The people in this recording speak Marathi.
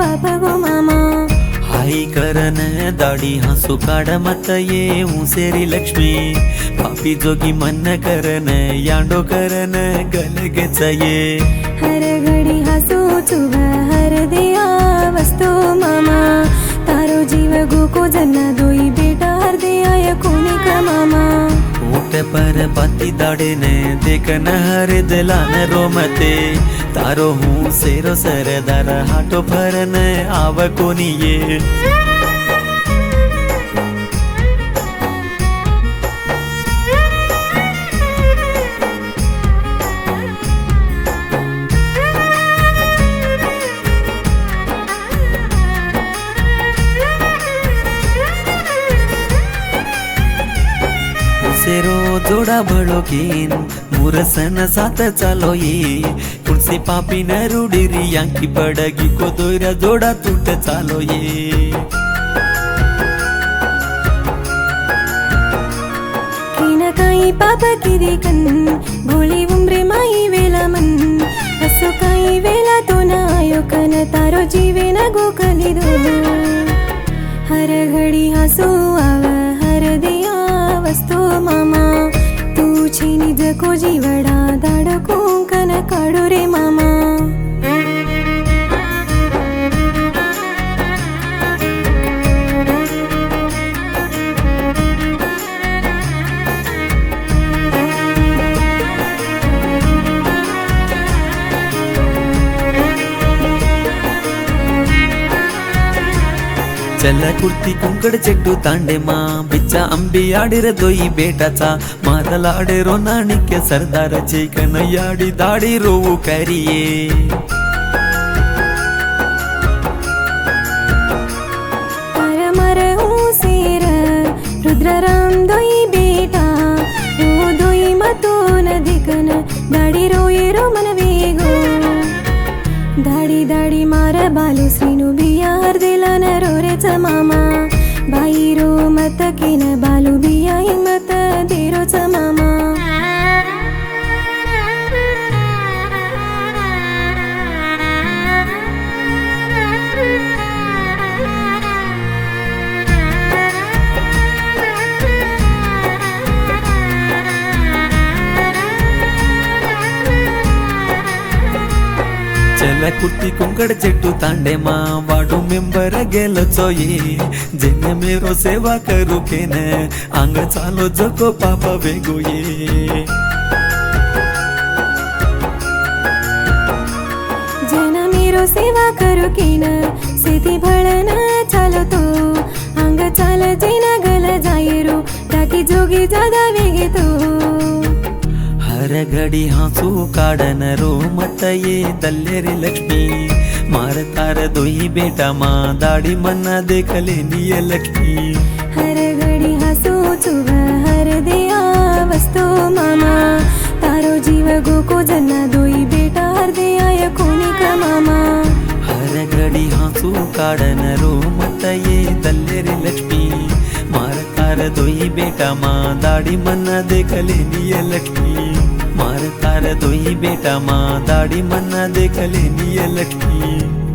पाप गो मामा। हाई करन दाढ़ी हंसू काढ़ मत ये ऊसेरी लक्ष्मी पापी जोगी मन करन यांडो करन गल गचये हर घड़ी हसू चुभ हर दिया वस्तु मामा। तारो जीव गोको जना दोई बेटा हर दिया कोनी का मामा। ऊट पर पति दाड़े ने देखन हर दिलान रोमते तारो हूँ सेरो सरदार हाटो फरन आव कोनी ये सेरो जोड़ा भड़ो कीन मुरसन साथ चालो ये कुर्सी पापी न रूडीरी यांकी पड़गी को दोयरा जोड़ा टूट चालो ये कीना काई पाप की देखन भोली उम्रे माई वेला मन असो काई वेला तो ना आयो कन तारो जीवे न गो कली दो। हर घड़ी हसू आव हर दिया वस्तु मामा। तू छीनी जको जीवड़ा दाड़को कन काड़ो रे मामा। चला कुर्ती कुंकड चेट्टू तांडे मा बिच्चा अंबी आडीर दोई बेटाचा मारलाडे रो नाणिक्य सरदाराचे कनयाडी दाडी रोवू करिये मर सेर रुद्रराम दोई बेटा रो दोई मतो न दिकन दाडी रोये रो मन वेगो। दाडी दाडी मार बालू श्रीनु बिया हर दिला न रो रे च मामा। बाई रो मत केन बालू बिया हिम्मत देरो च मामा। चला कुर्ती कुंकड चेट्टू तांडे मा वाडू मेंबर गेलो चोये जेने मेरो सेवा करू केन अंग चालो जको पापा वेगो ये जेना मेरो सेवा करू केन सेती भळन चालो तो अंग चाल जेना गल जायरो टाकी जोगी जादा वेगे तो। हर घड़ी हाँसू काढ़न रो मत ये दल्लेरी लक्ष्मी मार तार दोही बेटा माँ दाढ़ी मन्ना देख लेनी ये लक्ष्मी। हर घड़ी हसू चुभ हर दिया वस्तु मामा। तारो जीव गोको जना दोई बेटा हर दिया कोनी का मामा। हर घड़ी हाँसू काढ़न रो मत ये दल्लेरी लक्ष्मी मार तार दोही बेटा माँ दाढ़ी मन्ना देख लेनी ये लक्ष्मी मार तार दोही बेटा माँ दाढ़ी मन्ना देख लेनी ये लक्ष्मी।